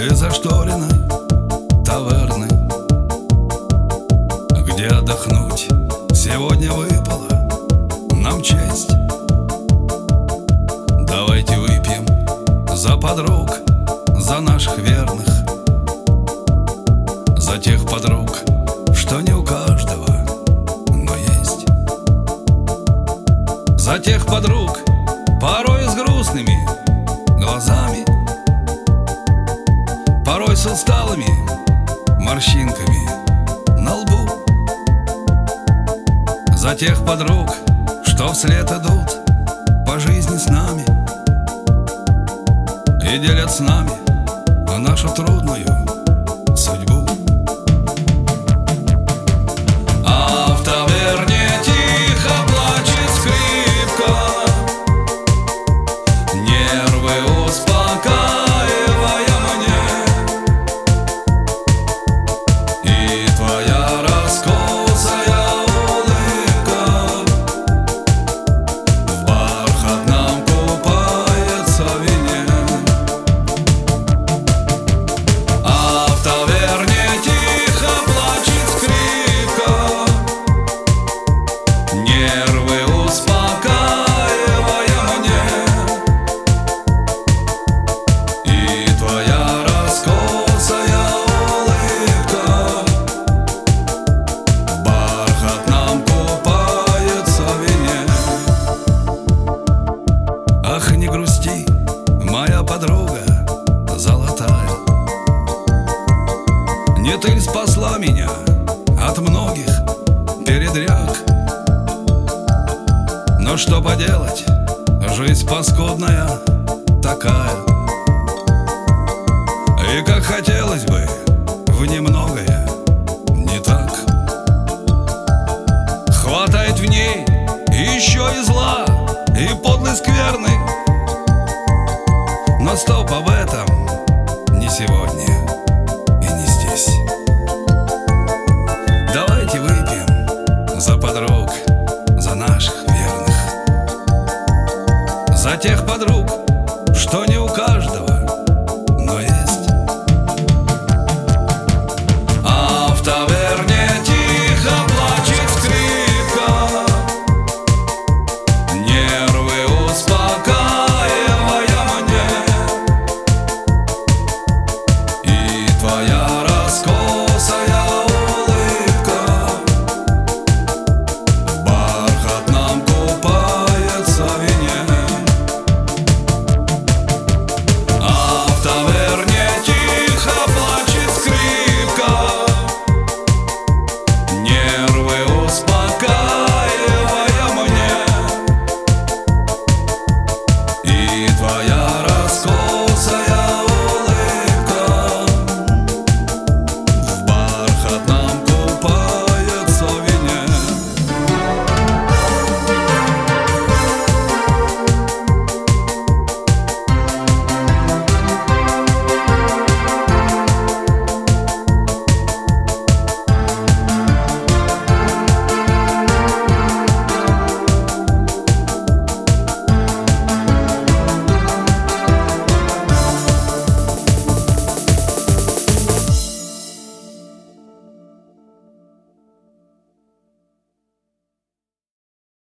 и зашторенной таверны, где отдохнуть сегодня выпала нам честь. Давайте выпьем за подруг, за наших верных, за тех подруг, что не у каждого, но есть. За тех подруг, порой с грустными глазами, порой с усталыми морщинками на лбу. За тех подруг, что вслед идут по жизни с нами и делят с нами нашу трудную судьбу. А в таверне тихо плачет скрипка, нервы успокаивая мне, и твоя раскосая улыбка в бархатном купается в вине. А в таверне тихо плачет скрипка, нервы успокаивая мне, и твоя раскосая улыбка в бархатном купается в вине. Ах, не грусти, моя подруга золотая, не ты спасла меня от многих передряг. Но что поделать, жизнь паскудная такая, и как хотел